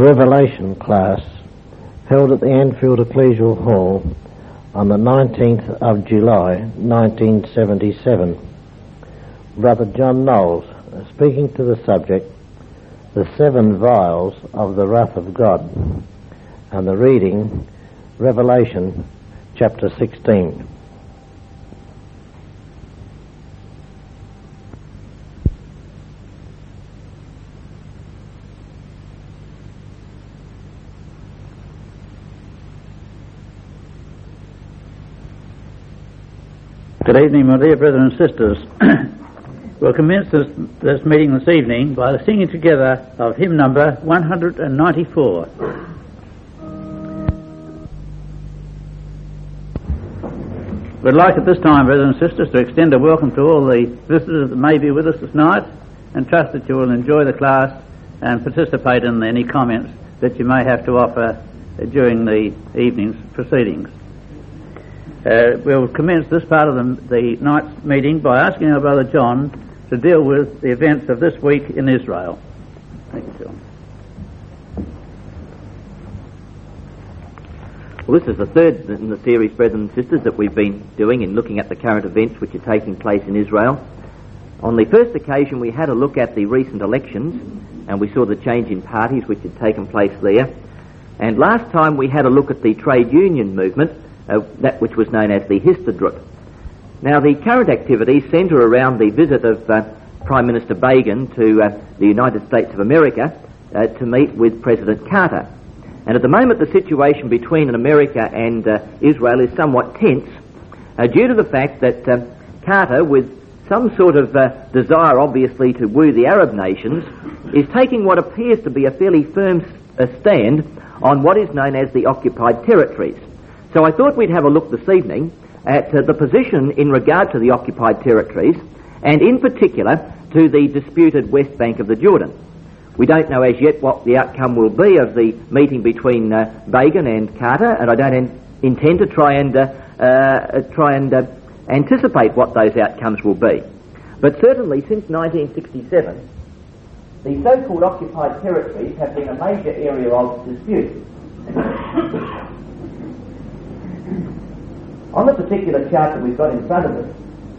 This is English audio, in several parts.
Revelation class held at the Anfield Ecclesial Hall on the 19th of July 1977. Brother John Knowles speaking to the subject, The Seven Vials of the Wrath of God, and the reading, Revelation chapter 16. Good evening, my dear brothers and sisters. We'll commence this meeting this evening by the singing together of hymn number 194. We'd like at this time, brothers and sisters, to extend a welcome to all the visitors that may be with us this night, and trust that you will enjoy the class and participate in any comments that you may have to offer during the evening's proceedings. We'll commence this part of the night's meeting by asking our brother John to deal with the events of this week in Israel. Thank you, John. Well, this is the third in the series, brothers and sisters, that we've been doing in looking at the current events which are taking place in Israel. On the first occasion, we had a look at the recent elections, and we saw the change in parties which had taken place there. And last time we had a look at the trade union movement, that which was known as the Histadrut. Now, the current activities centre around the visit of Prime Minister Begin to the United States of America to meet with President Carter. And at the moment, the situation between America and Israel is somewhat tense due to the fact that Carter, with some sort of desire, obviously, to woo the Arab nations, is taking what appears to be a fairly firm stand on what is known as the occupied territories. So I thought we'd have a look this evening at the position in regard to the occupied territories, and in particular to the disputed West Bank of the Jordan. We don't know as yet what the outcome will be of the meeting between Begin and Carter, and I don't intend to try and anticipate what those outcomes will be. But certainly since 1967, the so-called occupied territories have been a major area of dispute. On the particular chart that we've got in front of us,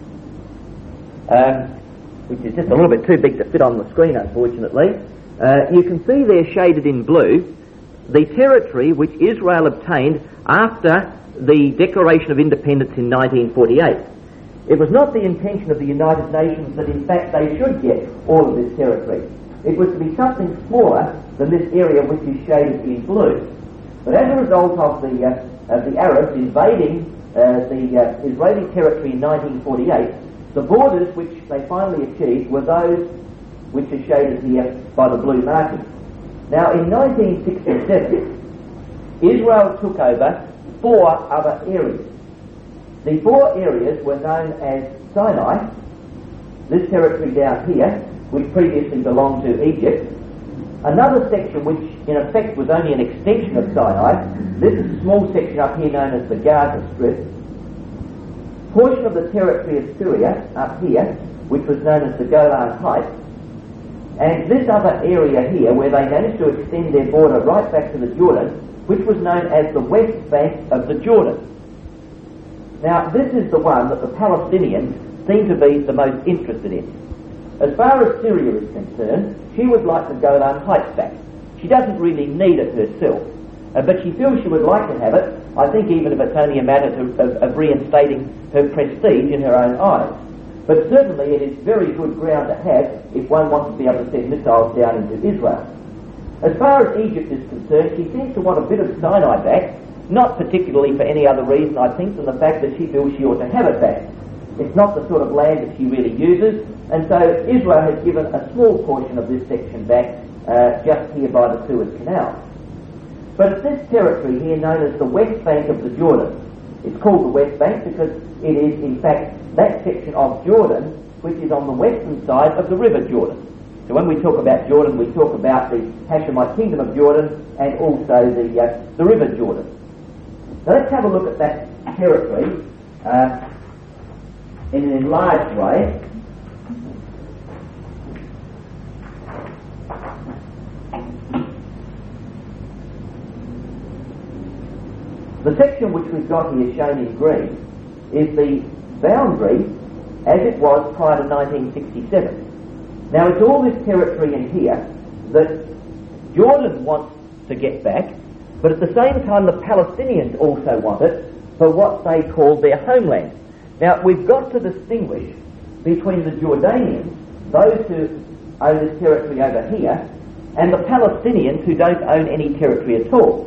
which is just a little bit too big to fit on the screen, unfortunately, you can see there shaded in blue the territory which Israel obtained after the Declaration of Independence in 1948. It was not the intention of the United Nations that in fact they should get all of this territory. It was to be something smaller than this area which is shaded in blue. But as a result of the Arabs invading the Israeli territory in 1948, the borders which they finally achieved were those which are shaded here by the blue marking. Now, in 1967, Israel took over 4 other areas. The 4 areas were known as Sinai, this territory down here, which previously belonged to Egypt, another section which in effect was only an extension of Sinai. This is a small section up here known as the Gaza Strip. Portion of the territory of Syria up here, which was known as the Golan Heights. And this other area here, where they managed to extend their border right back to the Jordan, which was known as the West Bank of the Jordan. Now, this is the one that the Palestinians seem to be the most interested in. As far as Syria is concerned, she would like the Golan Heights back. She doesn't really need it herself, but she feels she would like to have it, I think even if it's only a matter of reinstating her prestige in her own eyes. But certainly it is very good ground to have if one wants to be able to send missiles down into Israel. As far as Egypt is concerned, she seems to want a bit of Sinai back, not particularly for any other reason, I think, than the fact that she feels she ought to have it back. It's not the sort of land that she really uses, and so Israel has given a small portion of this section back just here by the Suez Canal. But it's this territory here known as the West Bank of the Jordan. It's called the West Bank because it is in fact that section of Jordan which is on the western side of the River Jordan. So when we talk about Jordan, we talk about the Hashemite Kingdom of Jordan and also the River Jordan. So let's have a look at that territory in an enlarged way. The section which we've got here shown in green is the boundary as it was prior to 1967. Now it's all this territory in here that Jordan wants to get back, but at the same time the Palestinians also want it for what they call their homeland. Now we've got to distinguish between the Jordanians, those who own this territory over here, and the Palestinians who don't own any territory at all.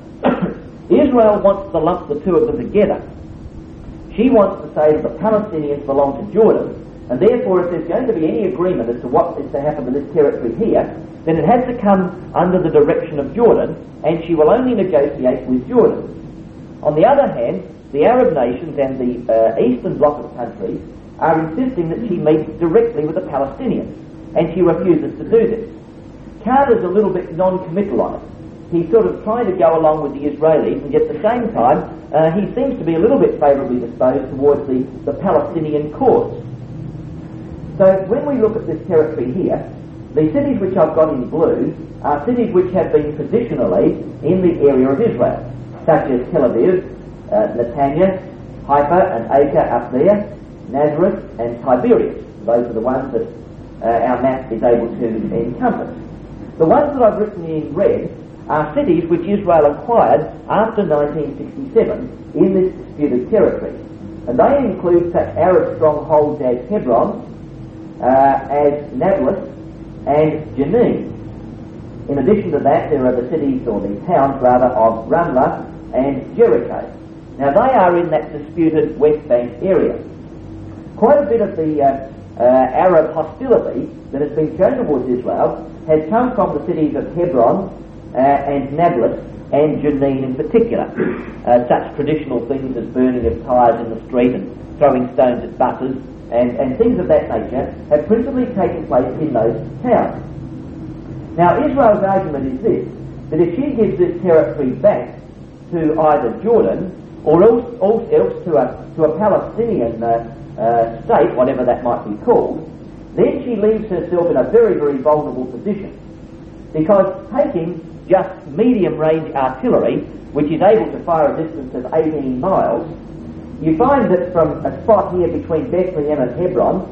Israel wants to lump the two of them together. She wants to say that the Palestinians belong to Jordan, and therefore if there's going to be any agreement as to what is to happen to this territory here, then it has to come under the direction of Jordan, and she will only negotiate with Jordan. On the other hand, the Arab nations and the eastern bloc of countries are insisting that she meets directly with the Palestinians, and she refuses to do this. Carter's a little bit non-committal on it. He's sort of trying to go along with the Israelis, and yet at the same time he seems to be a little bit favourably disposed towards the Palestinian cause. So when we look at this territory here, the cities which I've got in blue are cities which have been traditionally in the area of Israel, such as Tel Aviv, Netanya, Haifa and Acre up there, Nazareth and Tiberias. Those are the ones that our map is able to encompass. The ones that I've written in red are cities which Israel acquired after 1967 in this disputed territory. And they include such Arab strongholds as Hebron, as Nablus and Jenin. In addition to that, there are the cities, or the towns rather, of Ramlah and Jericho. Now they are in that disputed West Bank area. Quite a bit of the Arab hostility that has been shown towards Israel has come from the cities of Hebron and Nablus and Jenin in particular. Such traditional things as burning of tyres in the street and throwing stones at buses and things of that nature have principally taken place in those towns. Now Israel's argument is this, that if she gives this territory back to either Jordan or else to a Palestinian state, whatever that might be called, then she leaves herself in a very, very vulnerable position. Because taking just medium-range artillery, which is able to fire a distance of 18 miles, you find that from a spot here between Bethlehem and Hebron,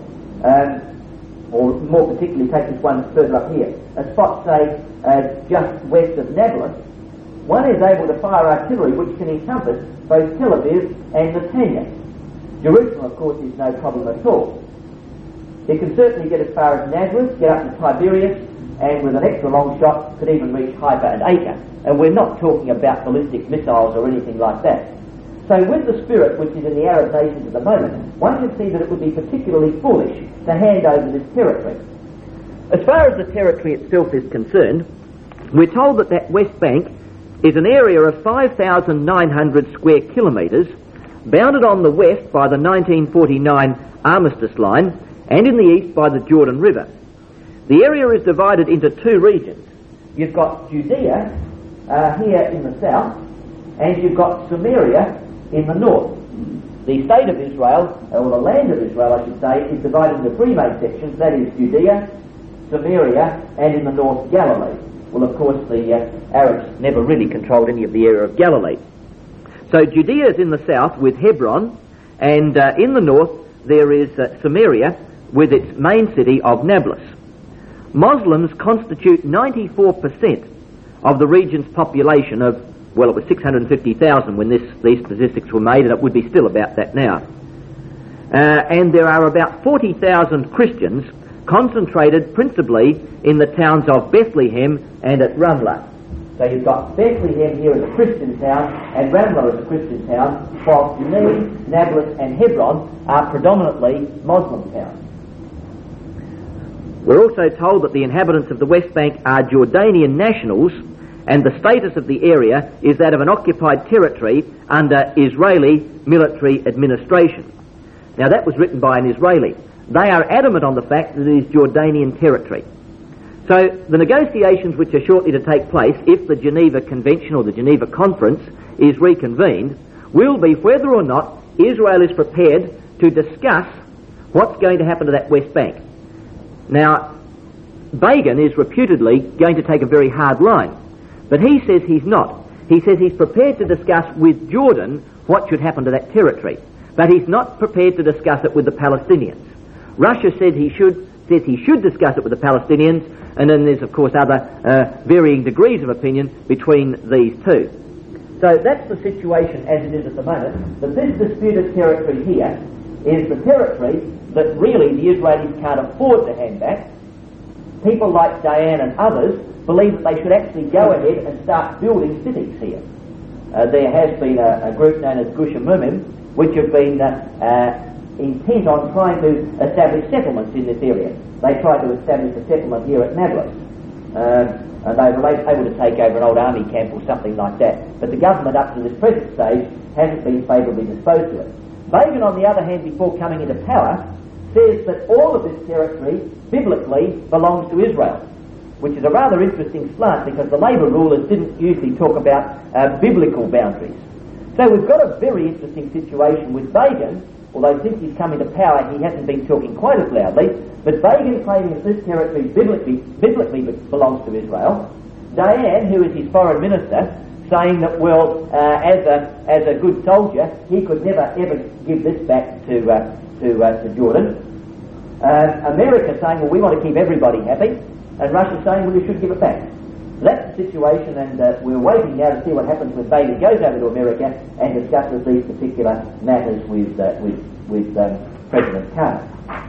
or more particularly take this one further up here, a spot, say, just west of Nablus, one is able to fire artillery which can encompass both Tel Aviv and Netanya. Jerusalem, of course, is no problem at all. It can certainly get as far as Nazareth, get up to Tiberias, and with an extra long shot could even reach Haifa and Acre. And we're not talking about ballistic missiles or anything like that. So with the spirit which is in the Arab nations at the moment, one can see that it would be particularly foolish to hand over this territory. As far as the territory itself is concerned, we're told that that West Bank is an area of 5,900 square kilometres, bounded on the west by the 1949 Armistice Line and in the east by the Jordan River. The area is divided into two regions. You've got Judea here in the south, and you've got Samaria in the north. The state of Israel, or the land of Israel I should say, is divided into three main sections, that is Judea, Samaria and in the north Galilee. Well, of course the Arabs never really controlled any of the area of Galilee. So Judea is in the south with Hebron, and in the north there is Samaria with its main city of Nablus. Muslims constitute 94% of the region's population of, well, it was 650,000 when these statistics were made, and it would be still about that now. And there are about 40,000 Christians concentrated principally in the towns of Bethlehem and at Ramlah. So you've got Bethlehem here as a Christian town and Ramlah as a Christian town, while Jenin, Nablus and Hebron are predominantly Muslim towns. We're also told that the inhabitants of the West Bank are Jordanian nationals, and the status of the area is that of an occupied territory under Israeli military administration. Now that was written by an Israeli. They are adamant on the fact that it is Jordanian territory. So the negotiations which are shortly to take place, if the Geneva Convention or the Geneva Conference is reconvened, will be whether or not Israel is prepared to discuss what's going to happen to that West Bank. Now, Begin is reputedly going to take a very hard line, but he says he's not. he says he's prepared to discuss with Jordan what should happen to that territory, but he's not prepared to discuss it with the Palestinians. Russia says he should discuss it with the Palestinians, and then there's, of course, other varying degrees of opinion between these two. So that's the situation as it is at the moment, that this disputed territory here is the territory that really the Israelis can't afford to hand back. People like Dayan and others believe that they should actually go ahead and start building cities here. There has been a group known as Gush Emunim, which have been intent on trying to establish settlements in this area. They tried to establish a settlement here at Nablus. And they were able to take over an old army camp or something like that. But the government up to this present stage hasn't been favourably disposed to it. Begin, on the other hand, before coming into power, says that all of this territory, biblically, belongs to Israel, which is a rather interesting slant because the Labour rulers didn't usually talk about biblical boundaries. So we've got a very interesting situation with Begin, although since he's come into power he hasn't been talking quite as loudly, but Begin claiming that this territory biblically belongs to Israel. Dayan, who is his foreign minister, saying that, well, as a good soldier, he could never ever give this back to Jordan. America saying, well, we want to keep everybody happy, and Russia saying, well, you should give it back. So that's the situation, and we're waiting now to see what happens when Begin goes over to America and discusses these particular matters with President Carter.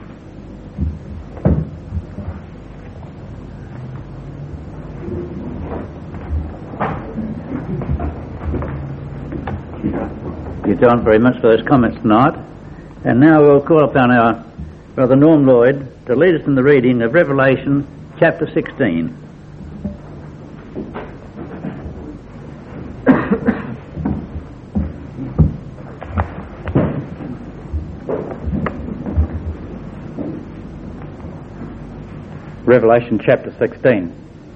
Thank you, John, very much for those comments tonight. And now we'll call upon our Brother Norm Lloyd to lead us in the reading of Revelation chapter 16. Revelation chapter 16.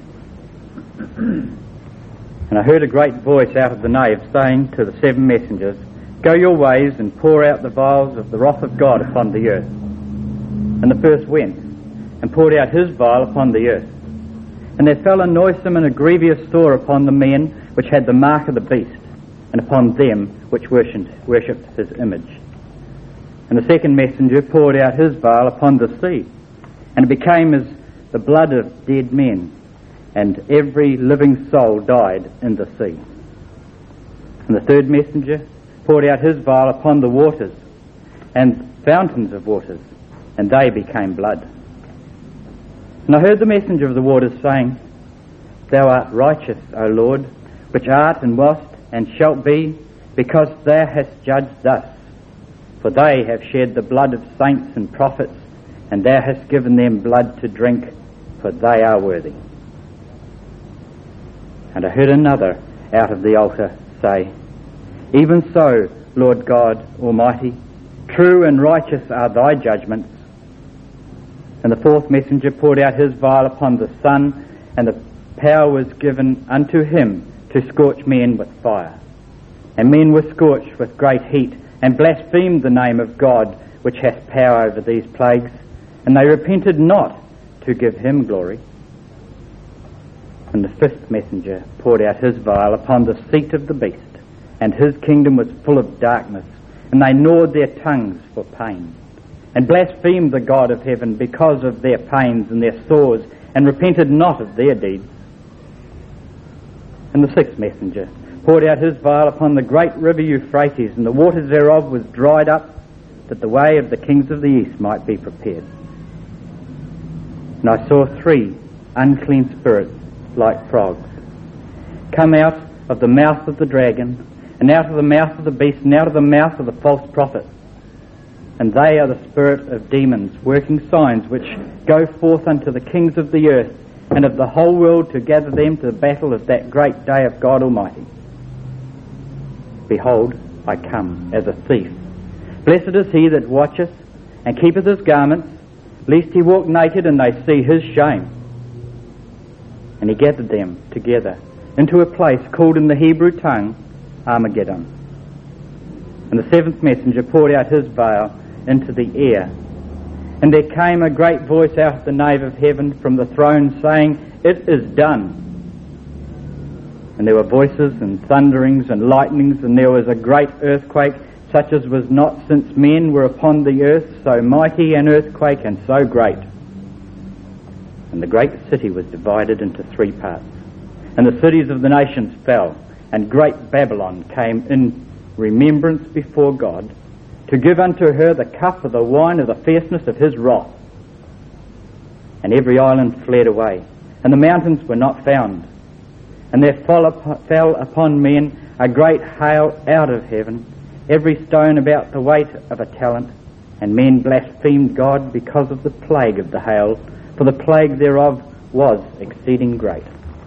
And I heard a great voice out of the nave saying to the seven messengers, Go your ways and pour out the vials of the wrath of God upon the earth. And the first went and poured out his vial upon the earth. And there fell a noisome and a grievous sore upon the men which had the mark of the beast, and upon them which worshipped his image. And the second messenger poured out his vial upon the sea, and it became as the blood of dead men, and every living soul died in the sea. And the third messenger poured out his vial upon the waters, and fountains of waters, and they became blood. And I heard the messenger of the waters saying, Thou art righteous, O Lord, which art and wast and shalt be, because thou hast judged thus. For they have shed the blood of saints and prophets, and thou hast given them blood to drink, for they are worthy. And I heard another out of the altar say, Even so, Lord God Almighty, true and righteous are thy judgments. And the fourth messenger poured out his vial upon the sun, and the power was given unto him to scorch men with fire. And men were scorched with great heat, and blasphemed the name of God, which hath power over these plagues, and they repented not to give him glory. And the fifth messenger poured out his vial upon the seat of the beast, and his kingdom was full of darkness, and they gnawed their tongues for pain, and blasphemed the God of heaven because of their pains and their sores, and repented not of their deeds. And the sixth messenger poured out his vial upon the great river Euphrates, and the waters thereof was dried up, that the way of the kings of the east might be prepared. And I saw three unclean spirits like frogs come out of the mouth of the dragon, and out of the mouth of the beast, and out of the mouth of the false prophet. And they are the spirit of demons, working signs which go forth unto the kings of the earth and of the whole world, to gather them to the battle of that great day of God Almighty. Behold, I come as a thief. Blessed is he that watcheth and keepeth his garments, lest he walk naked and they see his shame. And he gathered them together into a place called in the Hebrew tongue Armageddon. And the seventh messenger poured out his vial into the air. And there came a great voice out of the nave of heaven from the throne, saying, It is done. And there were voices and thunderings and lightnings, and there was a great earthquake, such as was not since men were upon the earth, so mighty an earthquake and so great. And the great city was divided into 3 parts. And the cities of the nations fell, and great Babylon came in remembrance before God, to give unto her the cup of the wine of the fierceness of his wrath. And every island fled away, and the mountains were not found. And there fell upon men a great hail out of heaven, every stone about the weight of a talent. And men blasphemed God because of the plague of the hail, for the plague thereof was exceeding great.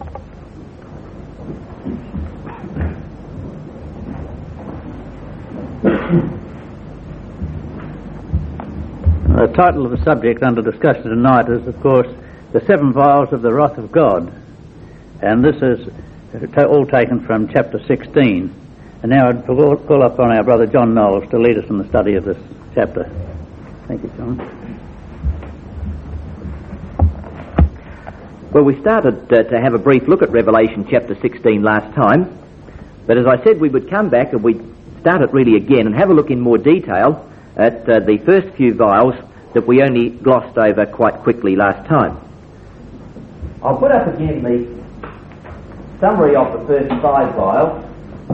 The title of the subject under discussion tonight is, of course, The 7 Vials of the Wrath of God. And this is all taken from chapter 16. And now I'd call upon our brother John Knowles to lead us in the study of this chapter. Thank you, John. Well, we started to have a brief look at Revelation chapter 16 last time. But as I said, we would come back and we'd start it really again and have a look in more detail at the first few vials that we only glossed over quite quickly last time. I'll put up again the summary of the first 5 vials.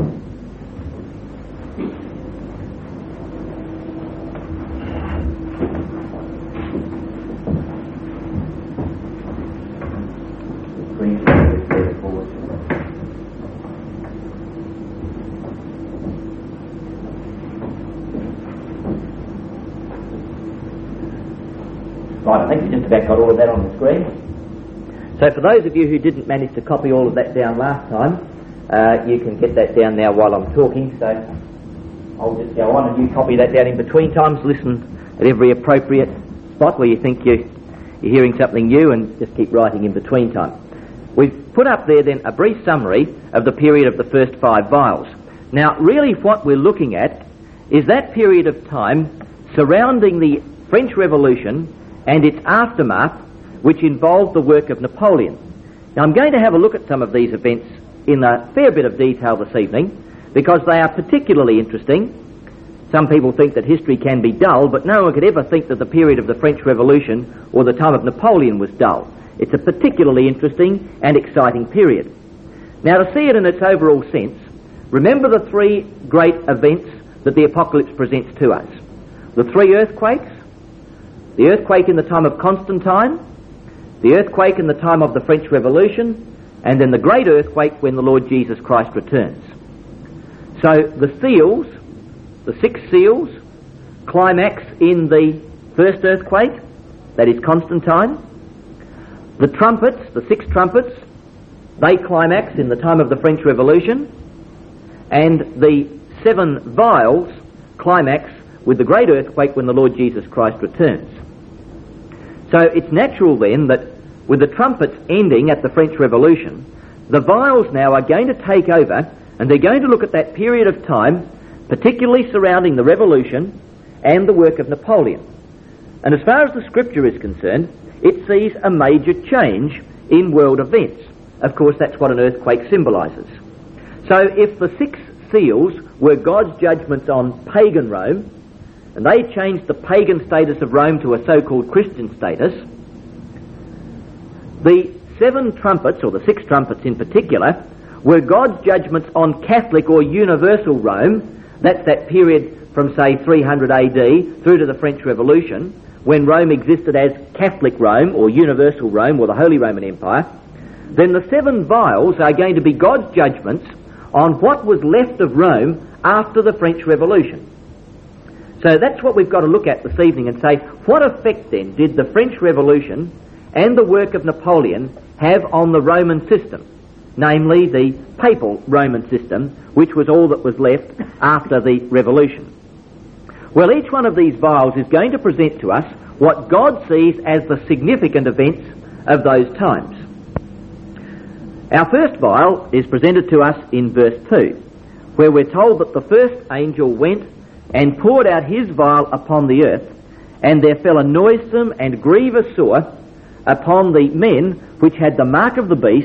Right, I think we just about got all of that on the screen. So for those of you who didn't manage to copy all of that down last time, you can get that down now while I'm talking. So I'll just go on and you copy that down in between times. Listen at every appropriate spot where you think you're hearing something new, and just keep writing in between time. We've put up there then a brief summary of the period of the first 5 vials. Now really what we're looking at is that period of time surrounding the French Revolution and its aftermath, which involved the work of Napoleon. Now I'm going to have a look at some of these events in a fair bit of detail this evening, because they are particularly interesting. Some people think that history can be dull, but no one could ever think that the period of the French Revolution or the time of Napoleon was dull. It's a particularly interesting and exciting period. Now to see it in its overall sense, remember the 3 great events that the Apocalypse presents to us. The 3 earthquakes, the earthquake in the time of Constantine, the earthquake in the time of the French Revolution, and then the great earthquake when the Lord Jesus Christ returns. So the seals, the 6 seals, climax in the first earthquake, that is Constantine. The trumpets, the 6 trumpets, they climax in the time of the French Revolution. And the 7 vials climax with the great earthquake when the Lord Jesus Christ returns. So it's natural then that with the trumpets ending at the French Revolution, the vials now are going to take over, and they're going to look at that period of time, particularly surrounding the Revolution and the work of Napoleon. And as far as the Scripture is concerned, it sees a major change in world events. Of course, that's what an earthquake symbolises. So if the 6 seals were God's judgments on pagan Rome, and they changed the pagan status of Rome to a so-called Christian status, the 7 trumpets, or the 6 trumpets in particular, were God's judgments on Catholic or universal Rome. That's that period from, say, 300 AD through to the French Revolution, when Rome existed as Catholic Rome, or universal Rome, or the Holy Roman Empire. Then the 7 vials are going to be God's judgments on what was left of Rome after the French Revolution. So that's what we've got to look at this evening and say, what effect then did the French Revolution and the work of Napoleon have on the Roman system, namely the papal Roman system, which was all that was left after the Revolution? Well, each one of these vials is going to present to us what God sees as the significant events of those times. Our first vial is presented to us in verse 2, where we're told that the first angel went and poured out his vial upon the earth, and there fell a noisome and grievous sore upon the men which had the mark of the beast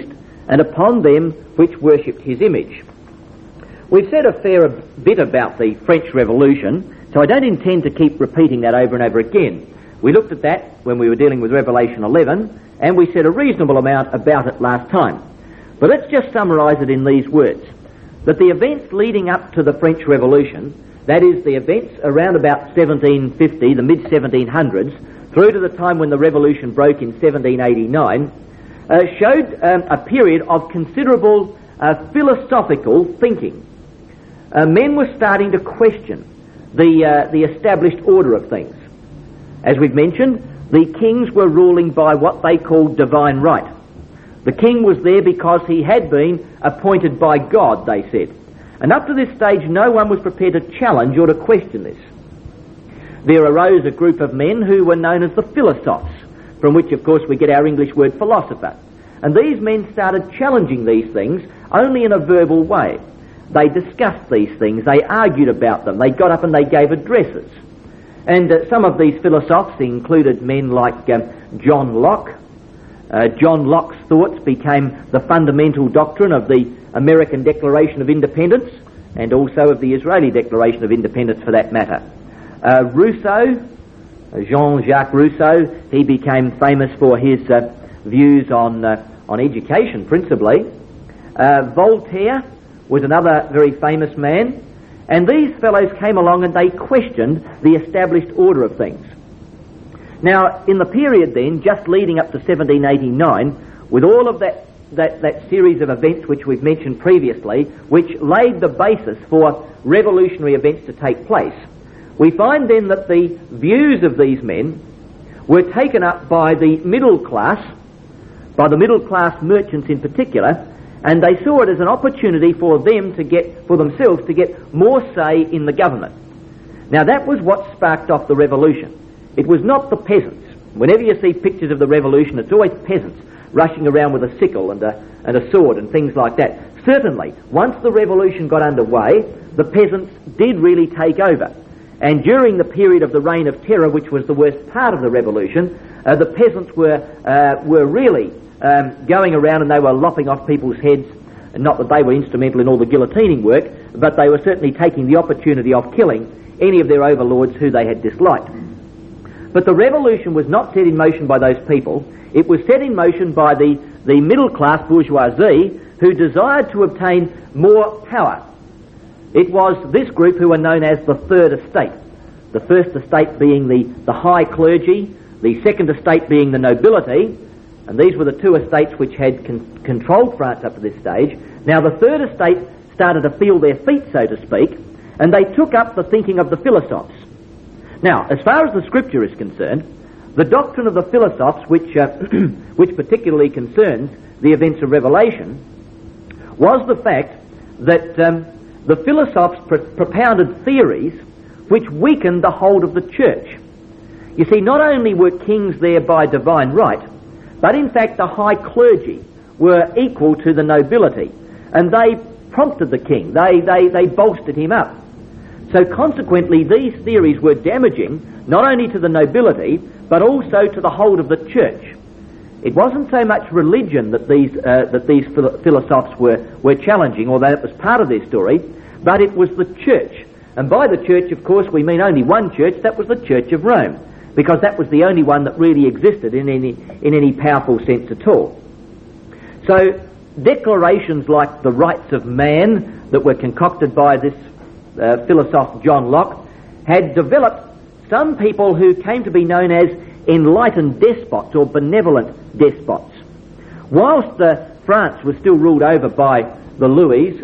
and upon them which worshipped his image. We've said a fair bit about the French Revolution, so I don't intend to keep repeating that over and over again. We looked at that when we were dealing with Revelation 11, and we said a reasonable amount about it last time. But let's just summarise it in these words, that the events leading up to the French Revolution, that is, the events around about 1750, the mid-1700s, through to the time when the revolution broke in 1789, showed a period of considerable philosophical thinking. Men were starting to question the established order of things. As we've mentioned, the kings were ruling by what they called divine right. The king was there because he had been appointed by God, they said. And up to this stage, no one was prepared to challenge or to question this. There arose a group of men who were known as the Philosophes, from which, of course, we get our English word philosopher. And these men started challenging these things only in a verbal way. They discussed these things, they argued about them, they got up and they gave addresses. And some of these Philosophes included men like John Locke. John Locke's thoughts became the fundamental doctrine of the American Declaration of Independence, and also of the Israeli Declaration of Independence for that matter. Rousseau, Jean-Jacques Rousseau, he became famous for his views on education principally. Voltaire was another very famous man, and these fellows came along and they questioned the established order of things. Now, in the period then, just leading up to 1789, with all of that series of events which we've mentioned previously, which laid the basis for revolutionary events to take place, we find then that the views of these men were taken up by the middle class merchants in particular, and they saw it as an opportunity for themselves to get more say in the government. Now that was what sparked off the revolution. It was not the peasants. Whenever you see pictures of the revolution, it's always peasants rushing around with a sickle and a sword and things like that. Certainly, once the revolution got underway, the peasants did really take over. And during the period of the Reign of Terror, which was the worst part of the revolution, the peasants were really going around and they were lopping off people's heads. Not that they were instrumental in all the guillotining work, but they were certainly taking the opportunity of killing any of their overlords who they had disliked. But the revolution was not set in motion by those people. It was set in motion by the middle-class bourgeoisie who desired to obtain more power. It was this group who were known as the Third Estate. The first estate being the high clergy, the second estate being the nobility, and these were the two estates which had controlled France up to this stage. Now the Third Estate started to feel their feet, so to speak, and they took up the thinking of the Philosophes. Now, as far as the Scripture is concerned, the doctrine of the Philosophes, which particularly concerns the events of Revelation, was the fact that the Philosophes propounded theories which weakened the hold of the church. You see, not only were kings there by divine right, but in fact the high clergy were equal to the nobility, and they prompted the king, they bolstered him up. So consequently these theories were damaging not only to the nobility but also to the hold of the church. It wasn't so much religion that these Philosophes were challenging, although that was part of their story, but it was the church. And by the church, of course, we mean only one church, that was the Church of Rome, because that was the only one that really existed in any powerful sense at all. So declarations like the rights of man that were concocted by this philosopher John Locke had developed some people who came to be known as enlightened despots or benevolent despots. Whilst France was still ruled over by the Louis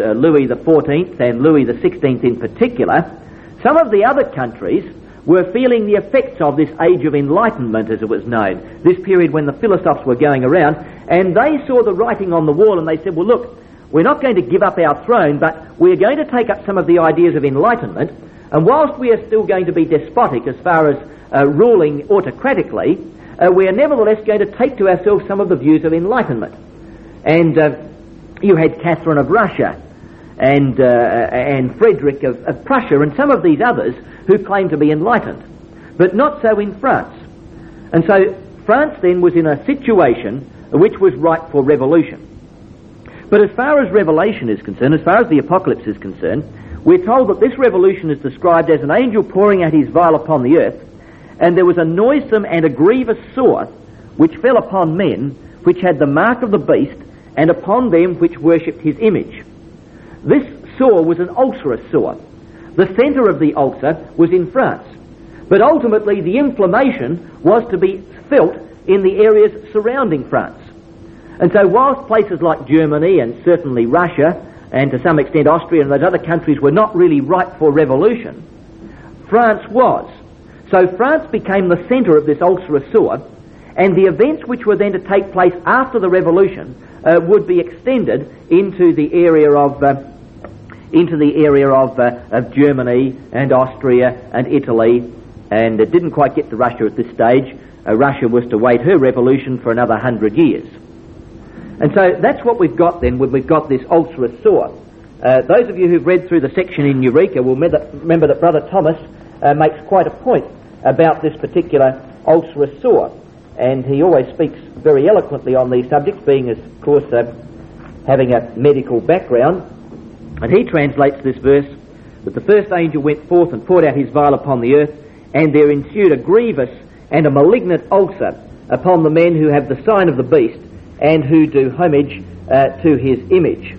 XIV and Louis XVI in particular, some of the other countries were feeling the effects of this age of enlightenment, as it was known, this period when the Philosophes were going around, and they saw the writing on the wall and they said, well, look, we're not going to give up our throne, but we're going to take up some of the ideas of enlightenment, and whilst we are still going to be despotic as far as ruling autocratically, we are nevertheless going to take to ourselves some of the views of enlightenment. And you had Catherine of Russia and Frederick of Prussia and some of these others who claimed to be enlightened, but not so in France. And so France then was in a situation which was ripe for revolution. But as far as Revelation is concerned, as far as the Apocalypse is concerned, we're told that this revolution is described as an angel pouring out his vial upon the earth, and there was a noisome and a grievous sore which fell upon men, which had the mark of the beast, and upon them which worshipped his image. This sore was an ulcerous sore. The centre of the ulcer was in France, but ultimately the inflammation was to be felt in the areas surrounding France. And so whilst places like Germany and certainly Russia and to some extent Austria and those other countries were not really ripe for revolution, France was. So France became the centre of this ulcerous sore, and the events which were then to take place after the revolution would be extended into the area of Germany and Austria and Italy, and it didn't quite get to Russia at this stage. Russia was to wait her revolution for another 100 years. And so that's what we've got then, when we've got this ulcerous sore. Those of you who've read through the section in Eureka will remember that Brother Thomas makes quite a point about this particular ulcerous sore, and he always speaks very eloquently on these subjects, being, of course, having a medical background. And he translates this verse that the first angel went forth and poured out his vial upon the earth, and there ensued a grievous and a malignant ulcer upon the men who have the sign of the beast and who do homage to his image.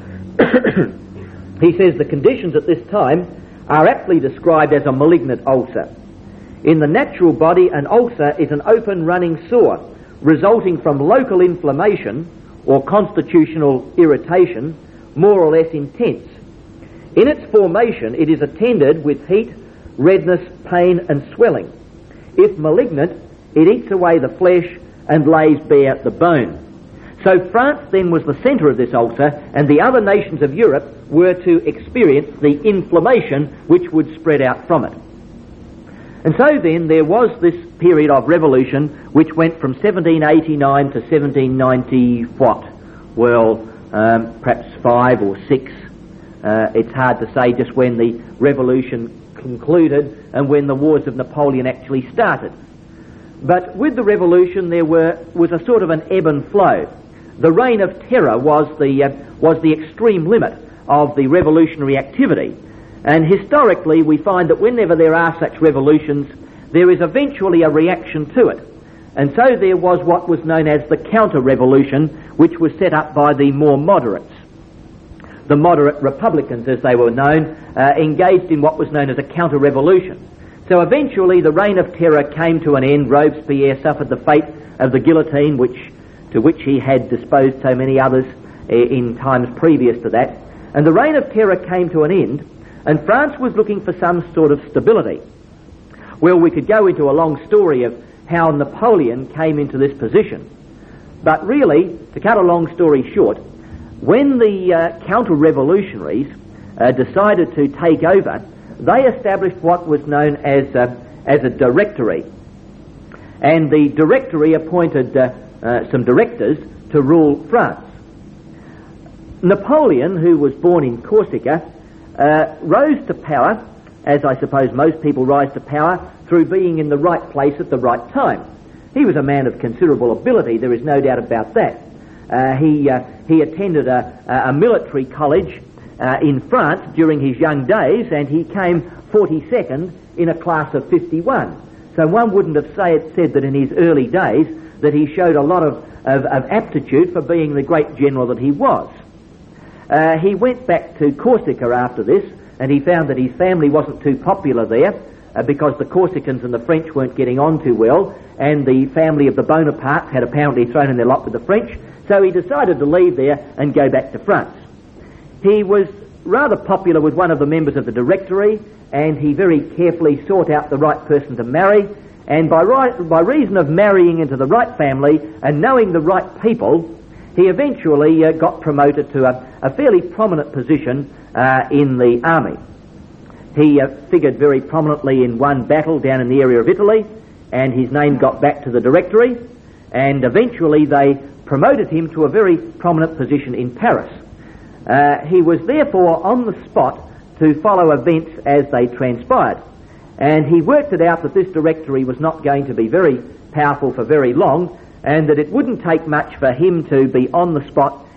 He says the conditions at this time are aptly described as a malignant ulcer. In the natural body, an ulcer is an open running sore resulting from local inflammation or constitutional irritation, more or less intense. In its formation, it is attended with heat, redness, pain and swelling. If malignant, it eats away the flesh and lays bare the bone. So France then was the centre of this ulcer, and the other nations of Europe were to experience the inflammation which would spread out from it. And so then there was this period of revolution which went from 1789 to 1790 what? Well, perhaps 5 or 6. It's hard to say just when the revolution concluded and when the wars of Napoleon actually started. But with the revolution there was a sort of an ebb and flow. The reign of terror was the extreme limit of the revolutionary activity. And historically we find that whenever there are such revolutions, there is eventually a reaction to it. And so there was what was known as the counter-revolution, which was set up by the more moderates. The moderate Republicans, as they were known, engaged in what was known as a counter-revolution. So eventually the reign of terror came to an end. Robespierre suffered the fate of the guillotine, to which he had disposed so many others in times previous to that. And the reign of terror came to an end, and France was looking for some sort of stability. Well, we could go into a long story of how Napoleon came into this position. But really, to cut a long story short, when the counter-revolutionaries decided to take over, they established what was known as a directory. And the directory appointed some directors to rule France. Napoleon, who was born in Corsica, rose to power, as I suppose most people rise to power, through being in the right place at the right time. He was a man of considerable ability, there is no doubt about that. He attended a military college in France during his young days, and he came 42nd in a class of 51. So one wouldn't have said that in his early days that he showed a lot of aptitude for being the great general that he was. He went back to Corsica after this, and he found that his family wasn't too popular there because the Corsicans and the French weren't getting on too well, and the family of the Bonapartes had apparently thrown in their lot with the French, so he decided to leave there and go back to France. He was rather popular with one of the members of the directory, and he very carefully sought out the right person to marry, and by reason of marrying into the right family and knowing the right people, he eventually got promoted to a fairly prominent position in the army. He figured very prominently in one battle down in the area of Italy, and his name got back to the directory, and eventually they promoted him to a very prominent position in Paris. He was therefore on the spot to follow events as they transpired, and he worked it out that this directory was not going to be very powerful for very long, and that it wouldn't take much for him to be on the spot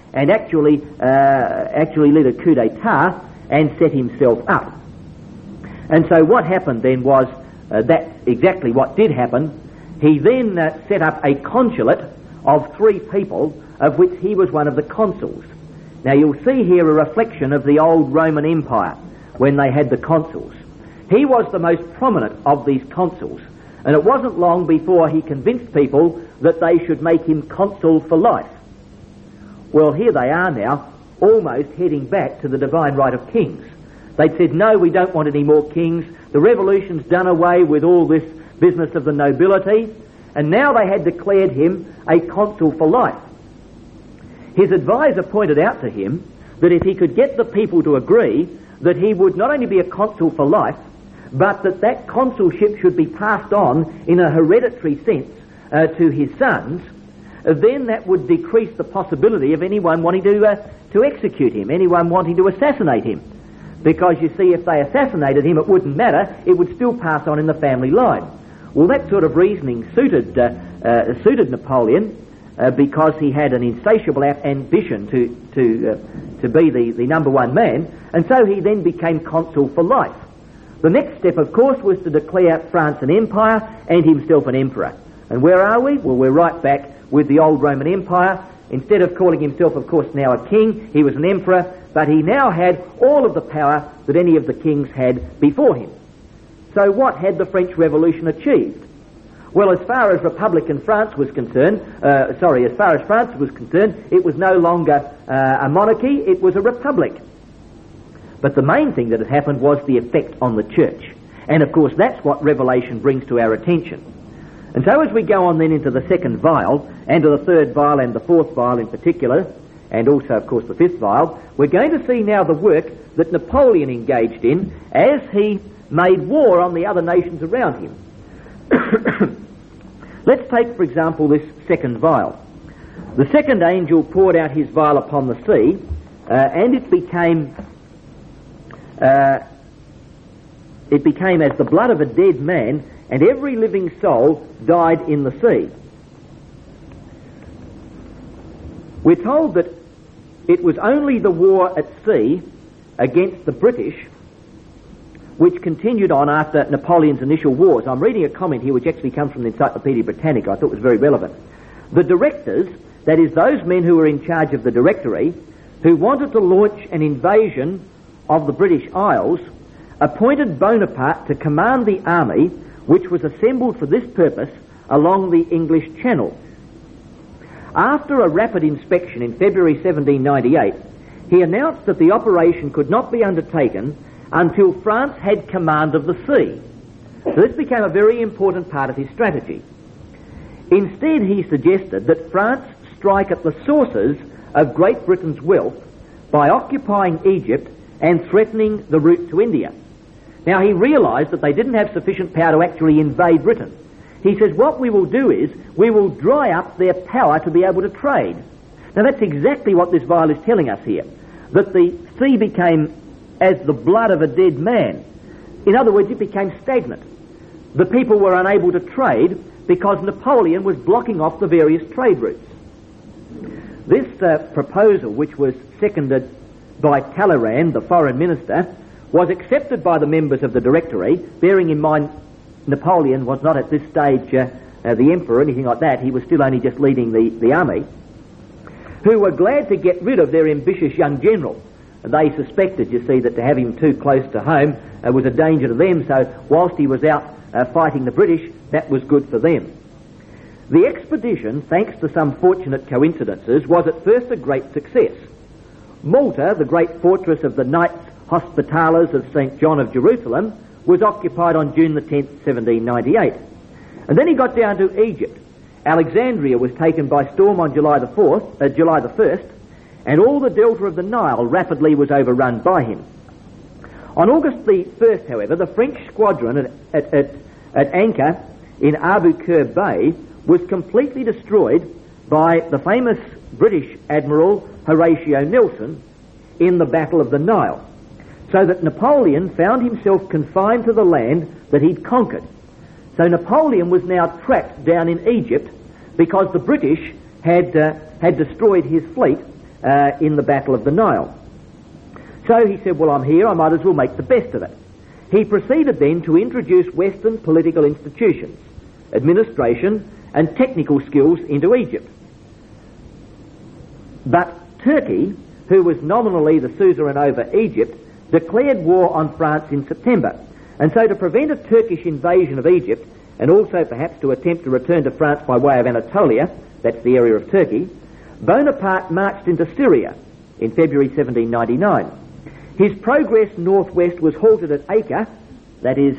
and actually led a coup d'etat and set himself up. And so what happened then was that's exactly what did happen. He then set up a consulate of 3 people, of which he was one of the consuls. Now you'll see here a reflection of the old Roman Empire when they had the consuls. He was the most prominent of these consuls, and it wasn't long before he convinced people that they should make him consul for life. Well, here they are now, almost heading back to the divine right of kings. They'd said, no, we don't want any more kings. The revolution's done away with all this business of the nobility, and now they had declared him a consul for life. His advisor pointed out to him that if he could get the people to agree that he would not only be a consul for life, but that consulship should be passed on in a hereditary sense to his sons, then that would decrease the possibility of anyone wanting to execute him, anyone wanting to assassinate him. Because, you see, if they assassinated him, it wouldn't matter. It would still pass on in the family line. Well, that sort of reasoning suited Napoleon because he had an insatiable ambition to be the number one man, and so he then became consul for life. The next step, of course, was to declare France an empire and himself an emperor. And where are we? Well, we're right back with the old Roman Empire. Instead of calling himself, of course, now a king, he was an emperor, but he now had all of the power that any of the kings had before him. So what had the French Revolution achieved? Well, as far as Republican France was concerned, as far as France was concerned, it was no longer a monarchy, it was a republic. But the main thing that had happened was the effect on the church. And of course that's what Revelation brings to our attention. And so as we go on then into the second vial, and to the third vial and the fourth vial in particular, and also of course the fifth vial, we're going to see now the work that Napoleon engaged in as he made war on the other nations around him. Let's take, for example, this second vial. The second angel poured out his vial upon the sea, and it became as the blood of a dead man, and every living soul died in the sea. We're told that it was only the war at sea against the British which continued on after Napoleon's initial wars. I'm reading a comment here which actually comes from the Encyclopaedia Britannica. I thought was very relevant. The directors, that is those men who were in charge of the Directory, who wanted to launch an invasion of the British Isles, appointed Bonaparte to command the army which was assembled for this purpose along the English Channel. After a rapid inspection in February 1798, he announced that the operation could not be undertaken until France had command of the sea. So this became a very important part of his strategy. Instead, he suggested that France strike at the sources of Great Britain's wealth by occupying Egypt and threatening the route to India. Now, he realised that they didn't have sufficient power to actually invade Britain. He says, what we will do is, we will dry up their power to be able to trade. Now, that's exactly what this vial is telling us here, that the sea became as the blood of a dead man. In other words, it became stagnant. The people were unable to trade because Napoleon was blocking off the various trade routes. This proposal, which was seconded by Talleyrand, the foreign minister, was accepted by the members of the Directory, bearing in mind Napoleon was not at this stage the emperor or anything like that. He was still only just leading the army, who were glad to get rid of their ambitious young general. They suspected, you see, that to have him too close to home was a danger to them, so whilst he was out fighting the British, that was good for them. The expedition, thanks to some fortunate coincidences, was at first a great success. Malta, the great fortress of the Knights Hospitallers of St. John of Jerusalem, was occupied on June the 10th, 1798. And then he got down to Egypt. Alexandria was taken by storm on July the 1st, and all the delta of the Nile rapidly was overrun by him. On August the 1st, however, the French squadron at anchor in Abu Qir Bay was completely destroyed by the famous British Admiral Horatio Nelson in the Battle of the Nile, so that Napoleon found himself confined to the land that he'd conquered. So Napoleon was now trapped down in Egypt because the British had destroyed his fleet in the Battle of the Nile. So he said, well, I'm here, I might as well make the best of it. He proceeded then to introduce Western political institutions, administration and technical skills into Egypt. But Turkey, who was nominally the suzerain over Egypt, declared war on France in September. And so to prevent a Turkish invasion of Egypt, and also perhaps to attempt to return to France by way of Anatolia, that's the area of Turkey, Bonaparte marched into Syria in February 1799. His progress northwest was halted at Acre, that is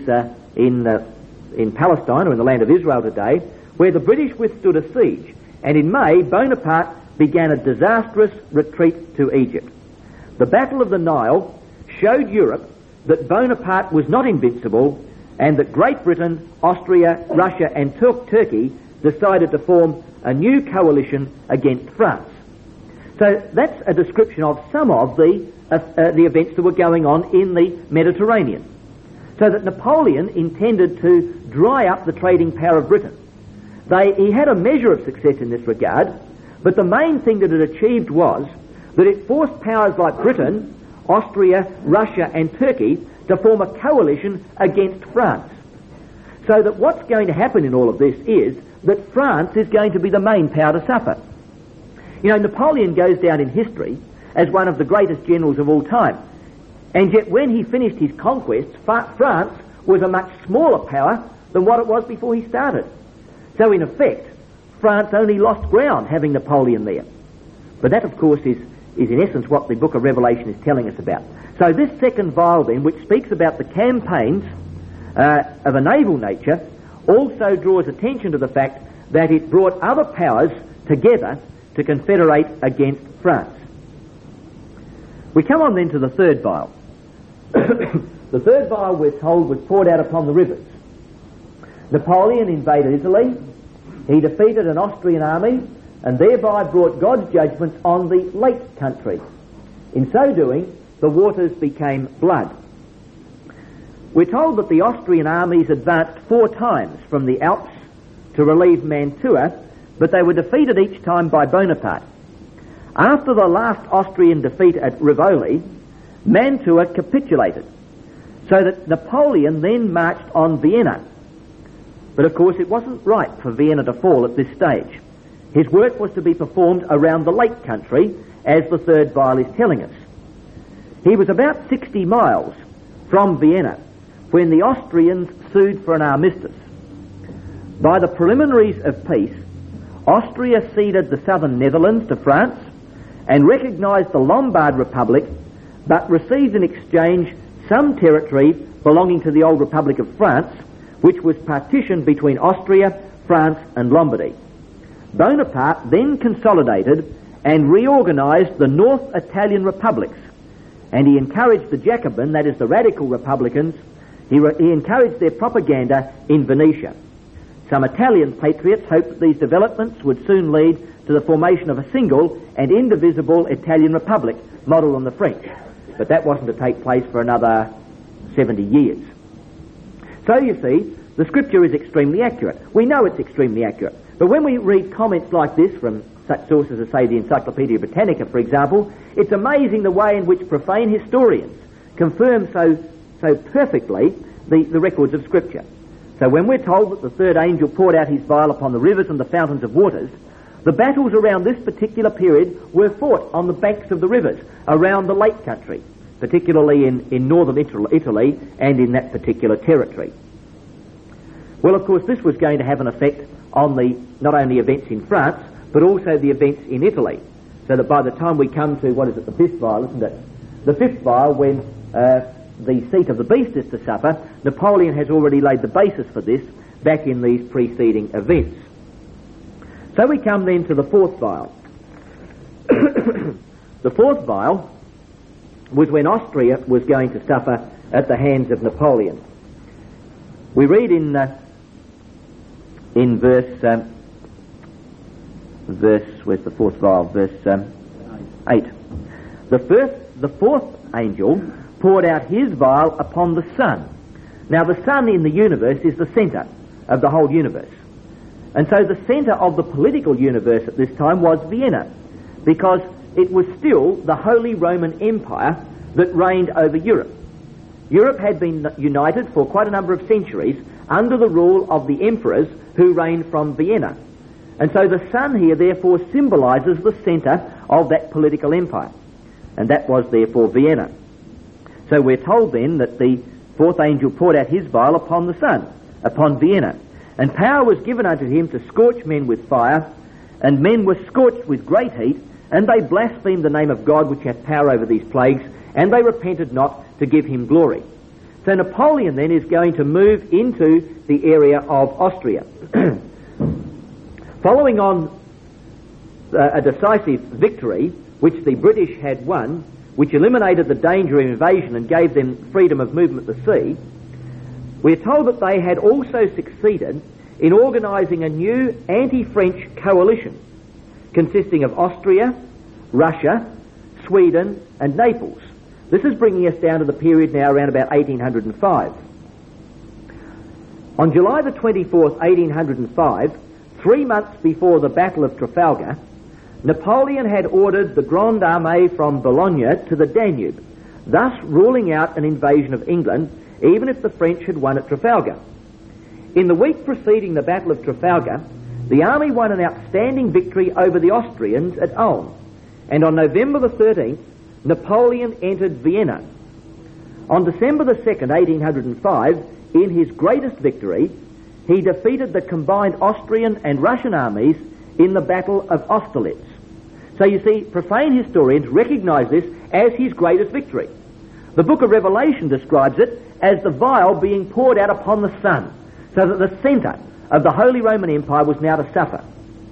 in Palestine, or in the land of Israel today, where the British withstood a siege, and in May Bonaparte began a disastrous retreat to Egypt. The Battle of the Nile showed Europe that Bonaparte was not invincible, and that Great Britain, Austria, Russia and Turkey decided to form a new coalition against France. So that's a description of some of the events that were going on in the Mediterranean. So that Napoleon intended to dry up the trading power of Britain. He had a measure of success in this regard, but the main thing that it achieved was that it forced powers like Britain, Austria, Russia and Turkey to form a coalition against France. So that what's going to happen in all of this is that France is going to be the main power to suffer. You know, Napoleon goes down in history as one of the greatest generals of all time. And yet when he finished his conquests, France was a much smaller power than what it was before he started. So in effect, France only lost ground having Napoleon there. But that, of course, is in essence what the book of Revelation is telling us about. So this second vial then, which speaks about the campaigns of a naval nature, also draws attention to the fact that it brought other powers together to confederate against France. We come on then to the third vial. The third vial, we're told, was poured out upon the rivers. Napoleon invaded Italy. He defeated an Austrian army and thereby brought God's judgments on the Lake Country. In so doing, the waters became blood. We're told that the Austrian armies advanced 4 times from the Alps to relieve Mantua, but they were defeated each time by Bonaparte. After the last Austrian defeat at Rivoli, Mantua capitulated, so that Napoleon then marched on Vienna. But of course it wasn't right for Vienna to fall at this stage. His work was to be performed around the Lake Country, as the third vial is telling us. He was about 60 miles from Vienna when the Austrians sued for an armistice. By the preliminaries of peace, Austria ceded the southern Netherlands to France and recognised the Lombard Republic, but received in exchange some territory belonging to the old Republic of France, which was partitioned between Austria, France and Lombardy. Bonaparte then consolidated and reorganised the North Italian republics, and he encouraged the Jacobin, that is the radical republicans, he encouraged their propaganda in Venetia. Some Italian patriots hoped that these developments would soon lead to the formation of a single and indivisible Italian republic, modelled on the French. But that wasn't to take place for another 70 years. So you see, the scripture is extremely accurate. We know it's extremely accurate. But when we read comments like this from such sources as, say, the Encyclopedia Britannica, for example, it's amazing the way in which profane historians confirm so perfectly the records of Scripture. So when we're told that the third angel poured out his vial upon the rivers and the fountains of waters, the battles around this particular period were fought on the banks of the rivers, around the Lake Country, particularly in northern Italy and in that particular territory. Well, of course, this was going to have an effect on the not only events in France, but also the events in Italy. So that by the time we come to, the fifth vial, isn't it? The fifth vial, when the seat of the beast is to suffer, Napoleon has already laid the basis for this back in these preceding events. So we come then to the fourth vial. The fourth vial was when Austria was going to suffer at the hands of Napoleon. We read in verse, where's the fourth vial? Verse 8. The fourth angel poured out his vial upon the sun. Now the sun in the universe is the centre of the whole universe. And so the centre of the political universe at this time was Vienna, because it was still the Holy Roman Empire that reigned over Europe. Europe had been united for quite a number of centuries under the rule of the emperors who reigned from Vienna. And so the sun here therefore symbolises the centre of that political empire. And that was therefore Vienna. So we're told then that the fourth angel poured out his vial upon the sun, upon Vienna. And power was given unto him to scorch men with fire, and men were scorched with great heat, and they blasphemed the name of God which hath power over these plagues, and they repented not to give him glory. So Napoleon then is going to move into the area of Austria. Following on a decisive victory, which the British had won, which eliminated the danger of invasion and gave them freedom of movement at the sea, we're told that they had also succeeded in organising a new anti-French coalition consisting of Austria, Russia, Sweden and Naples. This is bringing us down to the period now around about 1805. On July the 24th, 1805, 3 months before the Battle of Trafalgar, Napoleon had ordered the Grande Armée from Boulogne to the Danube, thus ruling out an invasion of England, even if the French had won at Trafalgar. In the week preceding the Battle of Trafalgar, the army won an outstanding victory over the Austrians at Ulm, and on November the 13th, Napoleon entered Vienna. On December the 2nd, 1805, in his greatest victory, he defeated the combined Austrian and Russian armies in the Battle of Austerlitz. So you see, profane historians recognise this as his greatest victory. The book of Revelation describes it as the vial being poured out upon the sun, so that the centre of the Holy Roman Empire was now to suffer.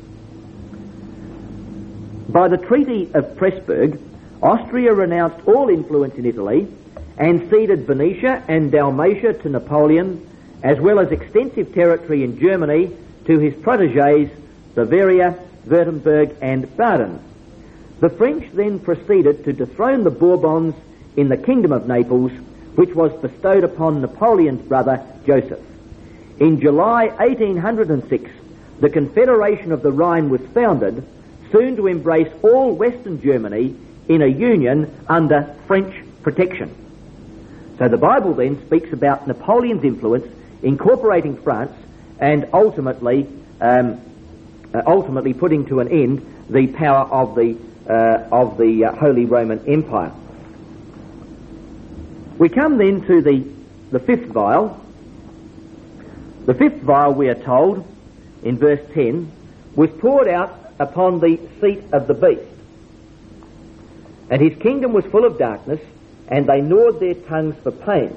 By the Treaty of Pressburg, Austria renounced all influence in Italy and ceded Venetia and Dalmatia to Napoleon, as well as extensive territory in Germany to his protégés Bavaria, Württemberg and Baden. The French then proceeded to dethrone the Bourbons in the Kingdom of Naples, which was bestowed upon Napoleon's brother Joseph. In July 1806, the Confederation of the Rhine was founded, soon to embrace all Western Germany in a union under French protection. So the Bible then speaks about Napoleon's influence incorporating France and ultimately putting to an end the power of the Holy Roman Empire. We come then to the fifth vial. The fifth vial, we are told, in verse 10, was poured out upon the seat of the beast. And his kingdom was full of darkness, and they gnawed their tongues for pain.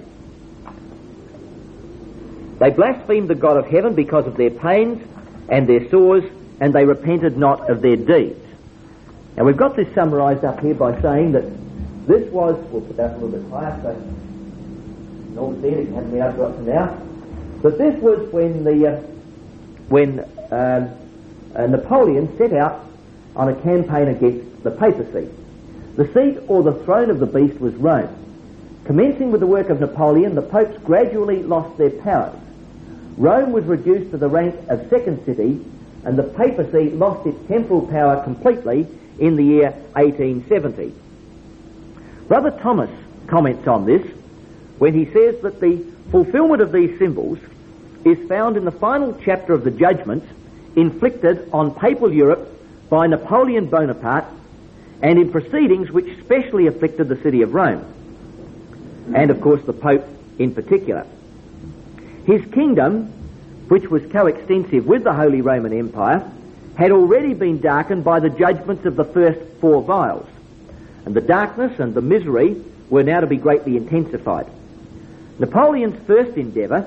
They blasphemed the God of heaven because of their pains and their sores, and they repented not of their deeds. Now we've got this summarised up here by saying that this was, we'll put that a little bit higher so all see it, it hasn't been up to now, but this was when Napoleon set out on a campaign against the papacy. The seat or the throne of the beast was Rome. Commencing with the work of Napoleon, the popes gradually lost their powers. Rome was reduced to the rank of second city, and the papacy lost its temporal power completely in the year 1870. Brother Thomas comments on this when he says that the fulfilment of these symbols is found in the final chapter of the judgments inflicted on papal Europe by Napoleon Bonaparte, and in proceedings which specially afflicted the city of Rome, and of course the Pope in particular. His kingdom, which was coextensive with the Holy Roman Empire, had already been darkened by the judgments of the first 4 vials, and the darkness and the misery were now to be greatly intensified. Napoleon's first endeavour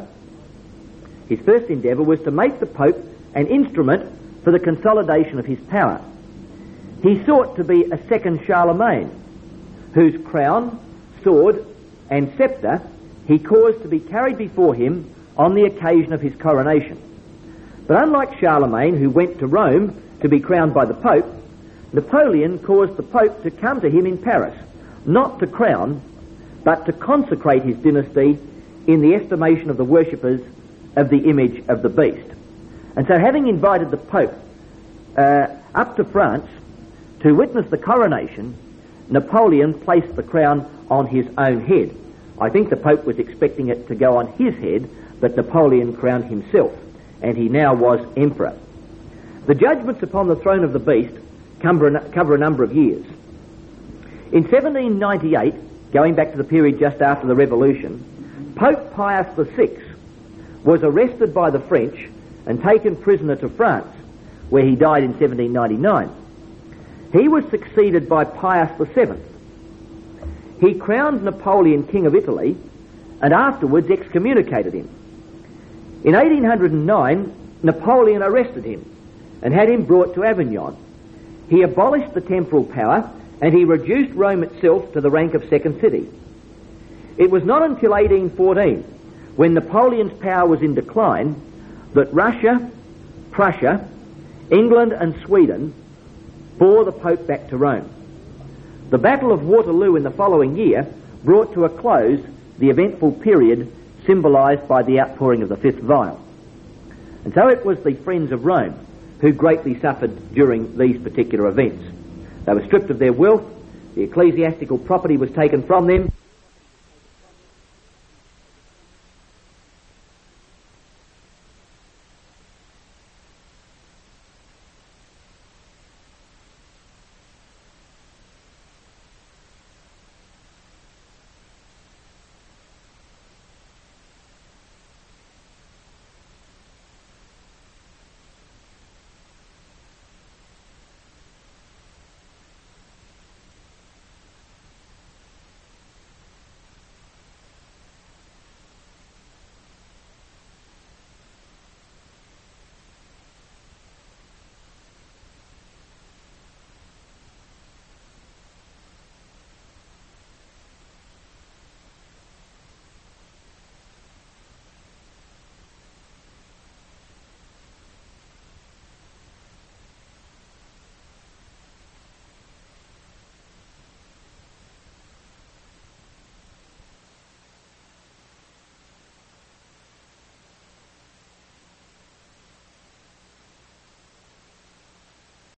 was to make the Pope an instrument for the consolidation of his power. He sought to be a second Charlemagne, whose crown, sword and sceptre he caused to be carried before him on the occasion of his coronation. But unlike Charlemagne, who went to Rome to be crowned by the Pope, Napoleon caused the Pope to come to him in Paris, not to crown, but to consecrate his dynasty in the estimation of the worshippers of the image of the beast. And so having invited the Pope up to France To witness the coronation, Napoleon placed the crown on his own head. I think the Pope was expecting it to go on his head, but Napoleon crowned himself, and he now was emperor. The judgments upon the throne of the beast cover a number of years. In 1798, going back to the period just after the Revolution, Pope Pius VI was arrested by the French and taken prisoner to France, where he died in 1799. He was succeeded by Pius VII. He crowned Napoleon King of Italy and afterwards excommunicated him. In 1809, Napoleon arrested him and had him brought to Avignon. He abolished the temporal power and he reduced Rome itself to the rank of second city. It was not until 1814, when Napoleon's power was in decline, that Russia, Prussia, England and Sweden bore the Pope back to Rome. The Battle of Waterloo in the following year brought to a close the eventful period symbolised by the outpouring of the fifth vial. And so it was the friends of Rome who greatly suffered during these particular events. They were stripped of their wealth, the ecclesiastical property was taken from them,